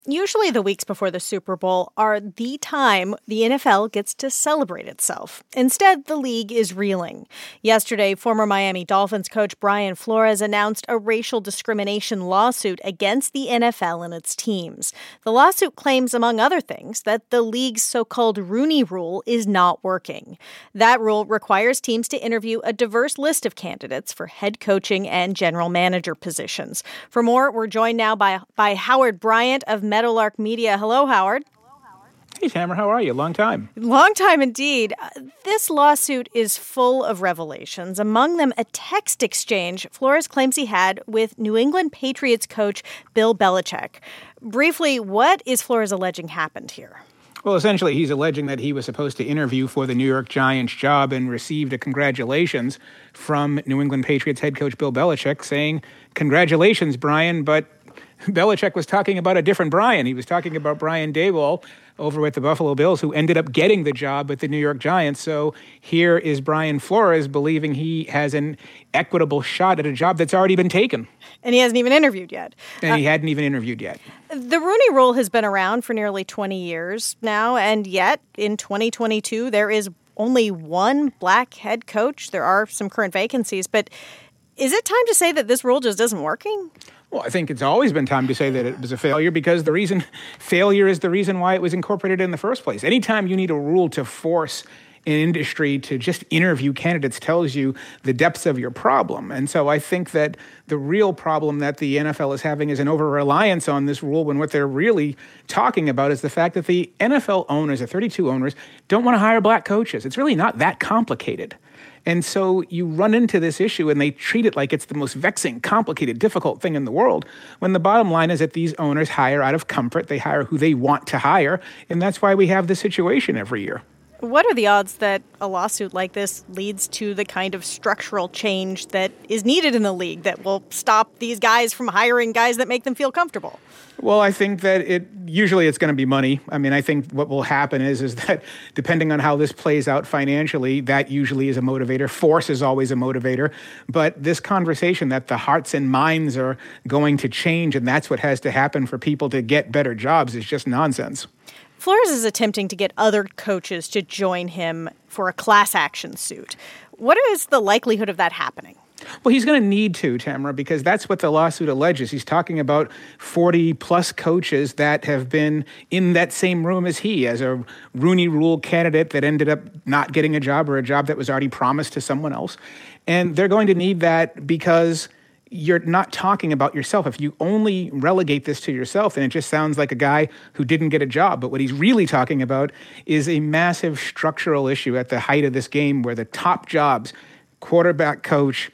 Usually the weeks before the Super Bowl are the time the NFL gets to celebrate itself. Instead, the league is reeling. Yesterday, former Miami Dolphins coach Brian Flores announced a racial discrimination lawsuit against the NFL and its teams. The lawsuit claims, among other things, that the league's so-called Rooney Rule is not working. That rule requires teams to interview a diverse list of candidates for head coaching and general manager positions. For more, we're joined now by Howard Bryant of Meadowlark Media. Hello, Howard. Hey, Tamara, how are you? Long time. Long time indeed. This lawsuit is full of revelations, among them a text exchange Flores claims he had with New England Patriots coach Bill Belichick. Briefly, what is Flores alleging happened here? Well, essentially, he's alleging that he was supposed to interview for the New York Giants job and received a congratulations from New England Patriots head coach Bill Belichick saying, "Congratulations, Brian," but Belichick was talking about a different Brian. He was talking about Brian Daboll over at the Buffalo Bills, who ended up getting the job at the New York Giants. So here is Brian Flores believing he has an equitable shot at a job that's already been taken. And he hasn't even interviewed yet. And he hadn't even interviewed yet. The Rooney Rule has been around for nearly 20 years now, and yet in 2022 there is only one black head coach. There are some current vacancies, but is it time to say that this rule just isn't working? Well, I think it's always been time to say that it was a failure because failure is the reason why it was incorporated in the first place. Anytime you need a rule to force an industry to just interview candidates tells you the depths of your problem. And so I think that the real problem that the NFL is having is an over-reliance on this rule when what they're really talking about is the fact that the NFL owners, the 32 owners, don't want to hire black coaches. It's really not that complicated. And so you run into this issue and they treat it like it's the most vexing, complicated, difficult thing in the world, when the bottom line is that these owners hire out of comfort. They hire who they want to hire, and that's why we have this situation every year. What are the odds that a lawsuit like this leads to the kind of structural change that is needed in the league that will stop these guys from hiring guys that make them feel comfortable? Well, I think that usually it's going to be money. I mean, I think what will happen is that depending on how this plays out financially, that usually is a motivator. Force is always a motivator. But this conversation that the hearts and minds are going to change and that's what has to happen for people to get better jobs is just nonsense. Flores is attempting to get other coaches to join him for a class action suit. What is the likelihood of that happening? Well, he's going to need to, Tamara, because that's what the lawsuit alleges. He's talking about 40-plus coaches that have been in that same room as he, as a Rooney Rule candidate that ended up not getting a job or a job that was already promised to someone else. And they're going to need that because you're not talking about yourself. If you only relegate this to yourself, then it just sounds like a guy who didn't get a job. But what he's really talking about is a massive structural issue at the height of this game where the top jobs, quarterback coach,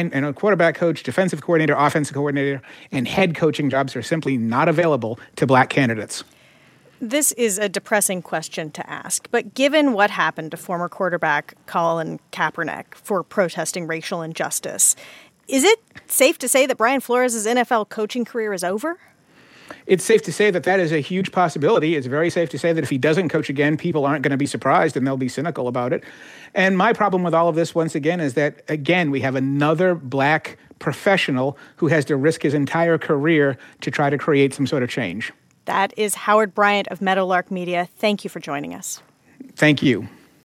defensive coordinator, offensive coordinator, and head coaching jobs are simply not available to black candidates. This is a depressing question to ask, but given what happened to former quarterback Colin Kaepernick for protesting racial injustice, is it safe to say that Brian Flores' NFL coaching career is over? It's safe to say that that is a huge possibility. It's very safe to say that if he doesn't coach again, people aren't going to be surprised and they'll be cynical about it. And my problem with all of this, once again, is that, again, we have another black professional who has to risk his entire career to try to create some sort of change. That is Howard Bryant of Meadowlark Media. Thank you for joining us. Thank you.